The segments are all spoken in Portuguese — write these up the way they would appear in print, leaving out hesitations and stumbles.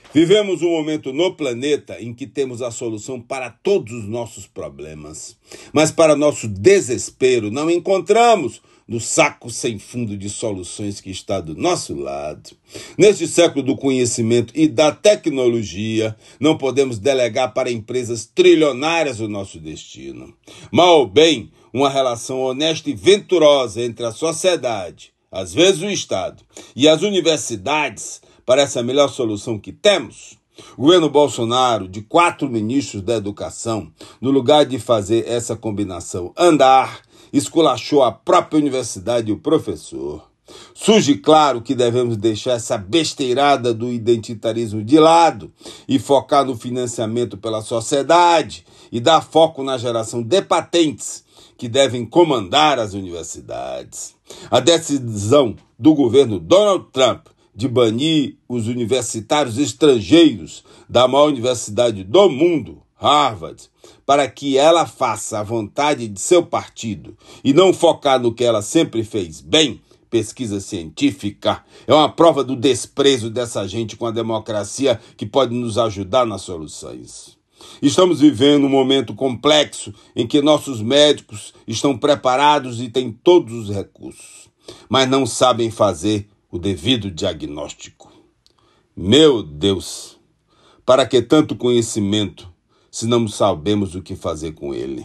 Vivemos um momento no planeta em que temos a solução para todos os nossos problemas. Mas, para nosso desespero, não encontramos no saco sem fundo de soluções que está do nosso lado. Neste século do conhecimento e da tecnologia, não podemos delegar para empresas trilionárias o nosso destino. Mal ou bem, uma relação honesta e venturosa entre a sociedade, às vezes o Estado, e as universidades parece a melhor solução que temos. O governo Bolsonaro, de 4 ministros da educação, no lugar de fazer essa combinação andar, esculachou a própria universidade e o professor. Surge claro que devemos deixar essa besteirada do identitarismo de lado e focar no financiamento pela sociedade e dar foco na geração de patentes que devem comandar as universidades. A decisão do governo Donald Trump de banir os universitários estrangeiros da maior universidade do mundo, Harvard, para que ela faça a vontade de seu partido e não focar no que ela sempre fez bem, pesquisa científica, é uma prova do desprezo dessa gente com a democracia que pode nos ajudar nas soluções. Estamos vivendo um momento complexo em que nossos médicos estão preparados e têm todos os recursos, mas não sabem fazer o devido diagnóstico. Meu Deus, para que tanto conhecimento se não sabemos o que fazer com ele?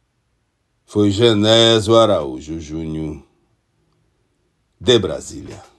Foi Genésio Araújo Júnior, de Brasília.